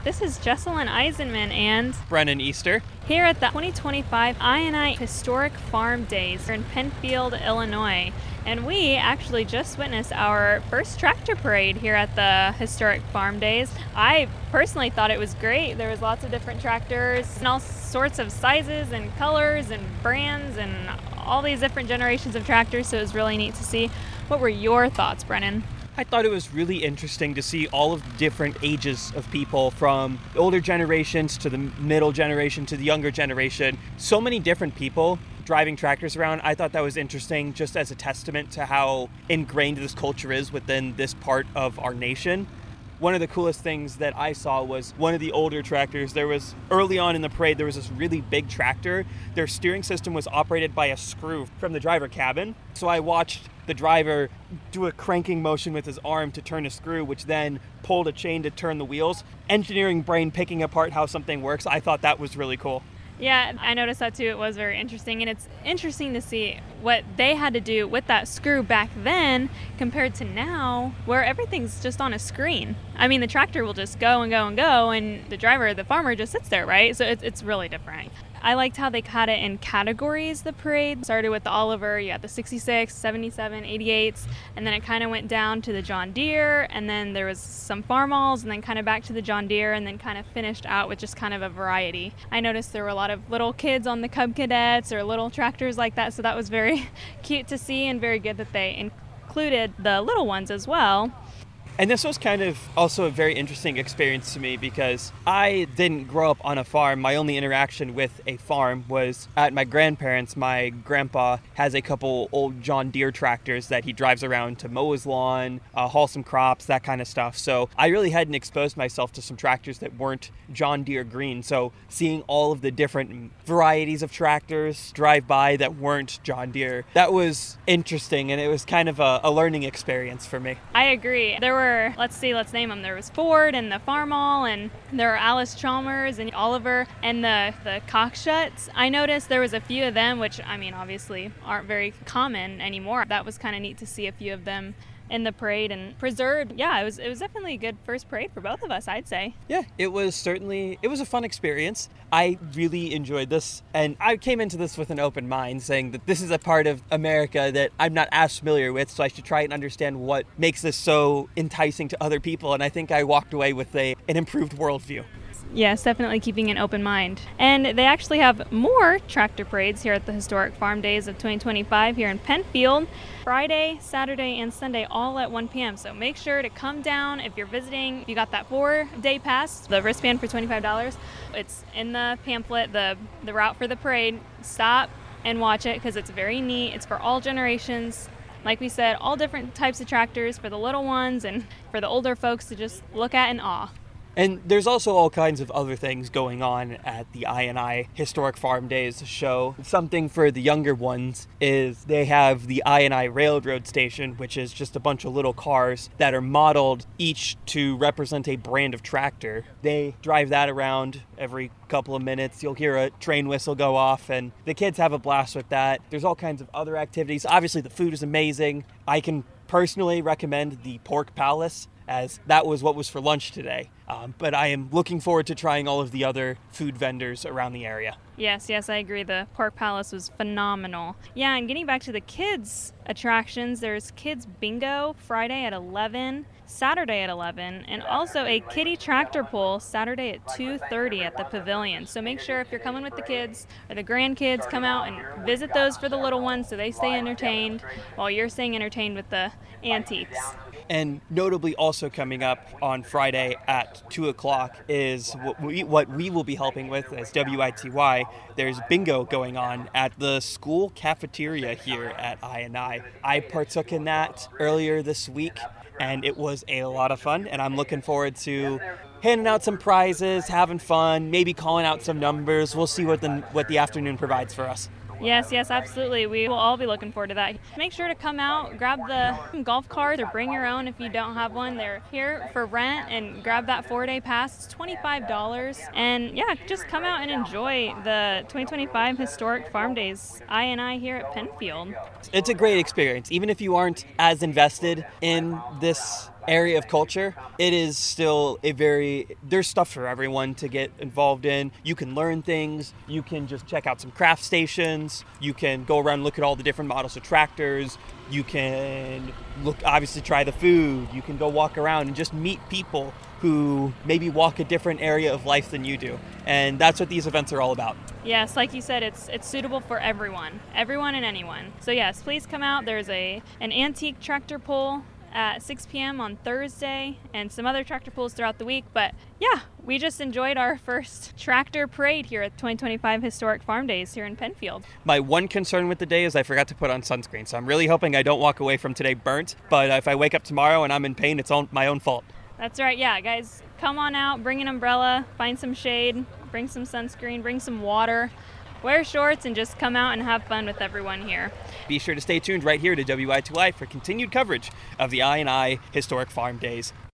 This is Jesselyn Eisenman and Brennan Easter here at the 2025 INI Historic Farm Days in Penfield, Illinois. And we actually just witnessed our first tractor parade here at the Historic Farm Days. I personally thought it was great. There was lots of different tractors and all sorts of sizes and colors and brands and all these different generations of tractors, so it was really neat to see. What were your thoughts, Brennan? I thought it was really interesting to see all of the different ages of people, from the older generations to the middle generation to the younger generation. So many different people driving tractors around. I thought that was interesting, just as a testament to how ingrained this culture is within this part of our nation. One of the coolest things that I saw was one of the older tractors. There was, early on in the parade, there was this really big tractor. Their steering system was operated by a screw from the driver cabin. So I watched the driver do a cranking motion with his arm to turn a screw, which then pulled a chain to turn the wheels. Engineering brain picking apart how something works. I thought that was really cool. Yeah, I noticed that too. It was very interesting, and it's interesting to see what they had to do with that screw back then compared to now, where everything's just on a screen. I mean, the tractor will just go and go and go, and the driver, the farmer, just sits there, right? So it's really different. I liked how they had it in categories, the parade. Started with the Oliver, you got the 66, 77, 88s, and then it kind of went down to the John Deere, and then there was some Farmalls, and then kind of back to the John Deere, and then kind of finished out with just kind of a variety. I noticed there were a lot of little kids on the Cub Cadets or little tractors like that, so that was very cute to see and very good that they included the little ones as well. And this was kind of also a very interesting experience to me because I didn't grow up on a farm. My only interaction with a farm was at my grandparents'. My grandpa has a couple old John Deere tractors that he drives around to mow his lawn, haul some crops, that kind of stuff. So I really hadn't exposed myself to some tractors that weren't John Deere green. So seeing all of the different varieties of tractors drive by that weren't John Deere, that was interesting, and it was kind of a learning experience for me. I agree. There were, let's name them. There was Ford and the Farmall, and there were Alice Chalmers and Oliver and the Cockshuts. I noticed there was a few of them, which, I mean, obviously aren't very common anymore. That was kind of neat to see a few of them in the parade and preserved. Yeah, it was definitely a good first parade for both of us, I'd say. Yeah, it was a fun experience. I really enjoyed this, and I came into this with an open mind, saying that this is a part of America that I'm not as familiar with, so I should try and understand what makes this so enticing to other people, and I think I walked away with an improved worldview. Yes, definitely keeping an open mind. And they actually have more tractor parades here at the Historic Farm Days of 2025 here in Penfield. Friday, Saturday, and Sunday, all at 1 p.m. So make sure to come down if you're visiting. You got that 4-day pass, the wristband for $25. It's in the pamphlet, the route for the parade. Stop and watch it because it's very neat. It's for all generations. Like we said, all different types of tractors for the little ones and for the older folks to just look at in awe. And there's also all kinds of other things going on at the INI Historic Farm Days show. Something for the younger ones is they have the INI Railroad Station, which is just a bunch of little cars that are modeled each to represent a brand of tractor. They drive that around every couple of minutes. You'll hear a train whistle go off, and the kids have a blast with that. There's all kinds of other activities. Obviously, the food is amazing. I can personally recommend the Pork Palace, as that was what was for lunch today. But I am looking forward to trying all of the other food vendors around the area. Yes, I agree. The Pork Palace was phenomenal. Yeah, and getting back to the kids' attractions, there's Kids Bingo Friday at 11, Saturday at 11, and also a kiddie tractor pull Saturday at 2:30 at the pavilion. So make sure if you're coming with the kids or the grandkids, come out and visit those for the little ones so they stay entertained while you're staying entertained with the antiques. And notably also coming up on Friday at 2 o'clock is what we will be helping with as WITY. There's bingo going on at the school cafeteria here at INI. I partook in that earlier this week, and it was a lot of fun, and I'm looking forward to handing out some prizes, having fun, maybe calling out some numbers. We'll see what the afternoon provides for us. Yes, absolutely. We will all be looking forward to that. Make sure to come out, grab the golf cart, or bring your own if you don't have one. They're here for rent, and grab that 4-day pass. It's $25. And yeah, just come out and enjoy the 2025 Historic Farm Days INI here at Penfield. It's a great experience. Even if you aren't as invested in this area of culture, it is still there's stuff for everyone to get involved in. You can learn things, you can just check out some craft stations, you can go around and look at all the different models of tractors, you can obviously try the food, you can go walk around and just meet people who maybe walk a different area of life than you do. And that's what these events are all about. Yes, like you said, it's suitable for everyone and anyone. So yes, please come out. There's an antique tractor pull at 6 p.m. on Thursday and some other tractor pulls throughout the week. But yeah, we just enjoyed our first tractor parade here at 2025 Historic Farm Days here in Penfield. My one concern with the day is I forgot to put on sunscreen. So I'm really hoping I don't walk away from today burnt. But if I wake up tomorrow and I'm in pain, it's my own fault. That's right. Yeah, guys, come on out, bring an umbrella, find some shade, bring some sunscreen, bring some water, wear shorts, and just come out and have fun with everyone here. Be sure to stay tuned right here to WI2I for continued coverage of the I&I Historic Farm Days.